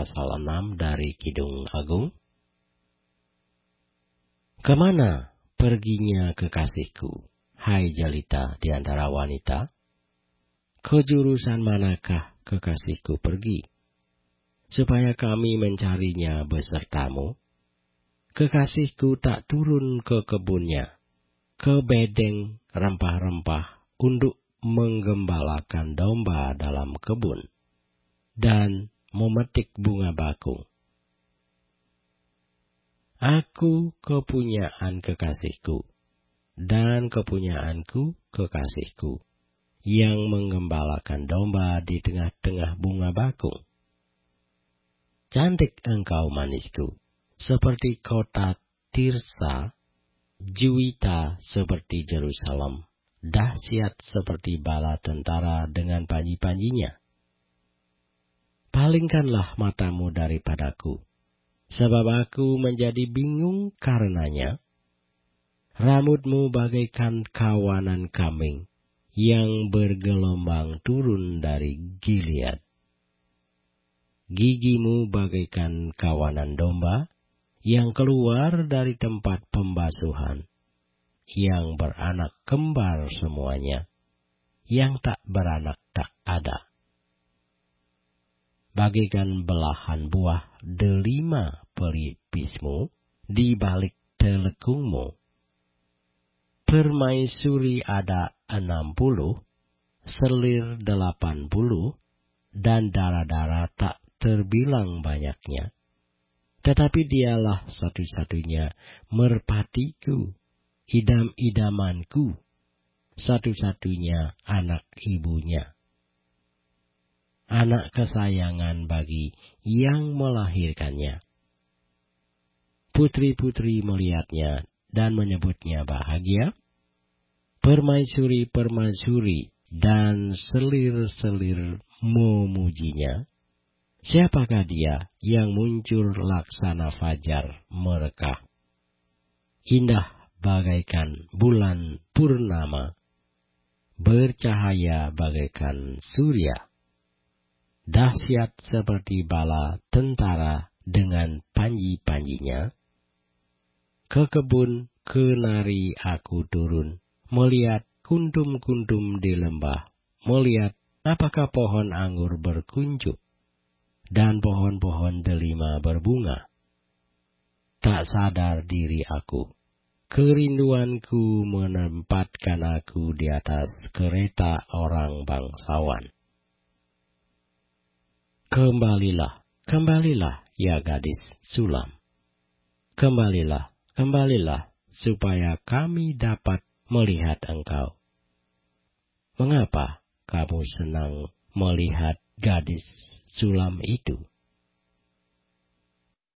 pasal 6 dari Kidung Agung. Kemana perginya kekasihku, hai jelita di antara wanita? Ke jurusan manakah kekasihku pergi? Supaya kami mencarinya besertamu. Kekasihku tak turun ke kebunnya, ke bedeng rempah-rempah untuk menggembalakan domba dalam kebun, dan memetik bunga bakung. Aku kepunyaan kekasihku, dan kepunyaanku kekasihku, yang menggembalakan domba di tengah-tengah bunga bakung. Cantik engkau manisku, seperti kota Tirsa, juwita seperti Yerusalem, dahsyat seperti bala tentara dengan panji-panjinya. Palingkanlah matamu daripadaku, sebab aku menjadi bingung karenanya. Rambutmu bagaikan kawanan kambing yang bergelombang turun dari Gilead. Gigimu bagaikan kawanan domba yang keluar dari tempat pembasuhan, yang beranak kembar semuanya, yang tak beranak tak ada. Bagaikan belahan buah delima pelipismu di balik telekungmu. Permaisuri ada 60, selir 80, dan darah-darah tak terbilang banyaknya. Tetapi dialah satu-satunya merpatiku, idam-idamanku, satu-satunya anak ibunya. Anak kesayangan bagi yang melahirkannya. Putri-putri melihatnya dan menyebutnya bahagia. Permaisuri-permaisuri dan selir-selir memujinya. Siapakah dia yang muncul laksana fajar merekah? Indah bagaikan bulan purnama, bercahaya bagaikan surya. Dahsyat seperti bala tentara dengan panji-panjinya. Ke kebun kenari aku turun, melihat kuntum-kuntum di lembah, melihat apakah pohon anggur berkuncup, dan pohon-pohon delima berbunga. Tak sadar diri aku, kerinduanku menempatkan aku di atas kereta orang bangsawan. Kembalilah, kembalilah, ya gadis Sulam. Kembalilah, kembalilah, supaya kami dapat melihat engkau. Mengapa kamu senang melihat gadis Sulam itu?